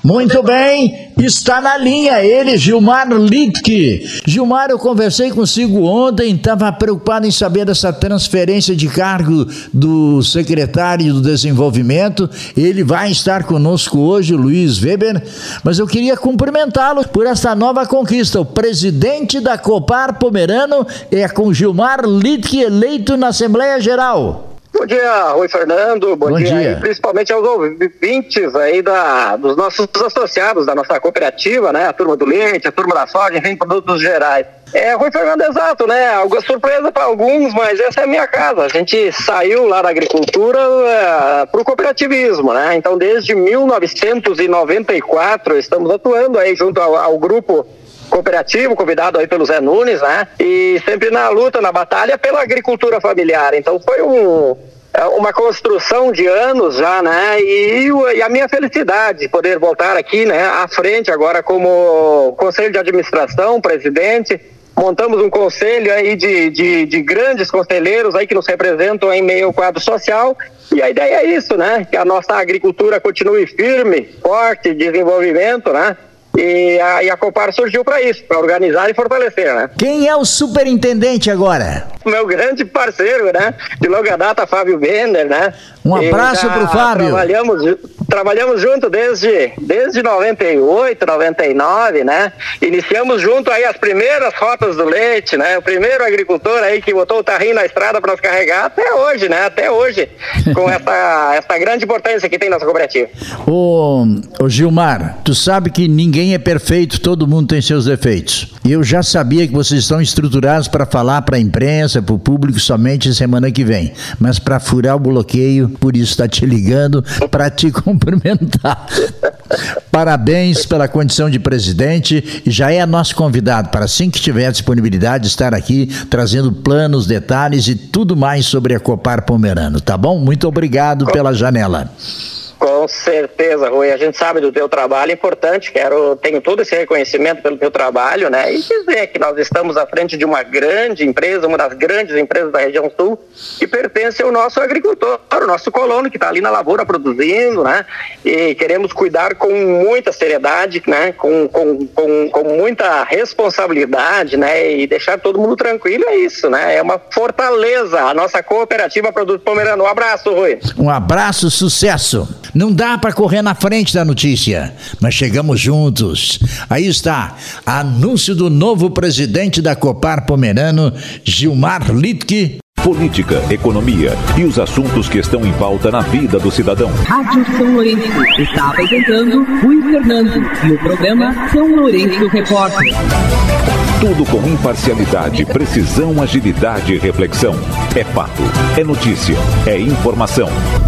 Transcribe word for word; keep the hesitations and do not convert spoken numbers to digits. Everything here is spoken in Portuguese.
Muito bem, está na linha ele, Gilmar Littke. Gilmar, eu conversei consigo ontem, estava preocupado em saber dessa transferência de cargo do secretário do Desenvolvimento. Ele vai estar conosco hoje, o Luiz Weber, mas eu queria cumprimentá-lo por essa nova conquista. O presidente da Copar Pomerano é com Gilmar Littke, eleito na Assembleia Geral. Bom dia, Rui Fernando, bom, bom dia, dia. Aí, principalmente aos ouvintes aí da, dos nossos associados da nossa cooperativa, né, a turma do leite, a turma da soja, enfim, produtos gerais. É, Rui Fernando, exato, né, alguma surpresa para alguns, mas essa é a minha casa, a gente saiu lá da agricultura é, para o cooperativismo, né, então desde mil novecentos e noventa e quatro estamos atuando aí junto ao, ao grupo cooperativo, convidado aí pelo Zé Nunes, né? E sempre na luta, na batalha pela agricultura familiar. Então foi um, uma construção de anos já, né? E, e a minha felicidade de poder voltar aqui, né? À frente agora como conselho de administração, presidente. Montamos um conselho aí de, de, de grandes conselheiros aí que nos representam em meio ao quadro social. E a ideia é isso, né? Que a nossa agricultura continue firme, forte, desenvolvimento, né? E a, e a Copar surgiu para isso, para organizar e fortalecer, né? Quem é o superintendente agora? Meu grande parceiro, né? De longa data, Fábio Bender, né? Um abraço pro Fábio. Trabalhamos, trabalhamos junto desde, desde noventa e oito, noventa e nove, né? Iniciamos junto aí as primeiras rotas do leite, né? O primeiro agricultor aí que botou o tarrinho na estrada para nos carregar até hoje, né? Até hoje, com essa, essa grande importância que tem nossa cooperativa. Ô, ô Gilmar, tu sabe que ninguém é perfeito, todo mundo tem seus defeitos. E eu já sabia que vocês estão estruturados para falar para a imprensa, para o público somente semana que vem. Mas para furar o bloqueio, por isso está te ligando para te cumprimentar. Parabéns pela condição de presidente e já é nosso convidado para, assim que tiver disponibilidade, estar aqui trazendo planos, detalhes e tudo mais sobre a Copar Pomerano, tá bom? Muito obrigado pela janela. Com certeza, Rui, a gente sabe do teu trabalho, é importante, quero, tenho todo esse reconhecimento pelo teu trabalho, né, e dizer que nós estamos à frente de uma grande empresa, uma das grandes empresas da região sul, que pertence ao nosso agricultor, o nosso colono, que está ali na lavoura produzindo, né, e queremos cuidar com muita seriedade, né, com, com, com, com muita responsabilidade, né, e deixar todo mundo tranquilo, é isso, né, é uma fortaleza, a nossa cooperativa Produto Pomerano. Um abraço, Rui. Um abraço, sucesso. Não dá para correr na frente da notícia, mas chegamos juntos. Aí está, anúncio do novo presidente da Copar Pomerano, Gilmar Littke. Política, economia e os assuntos que estão em pauta na vida do cidadão. Rádio São Lourenço está apresentando Rui Fernando e o programa São Lourenço Repórter. Tudo com imparcialidade, precisão, agilidade e reflexão. É fato, é notícia, é informação.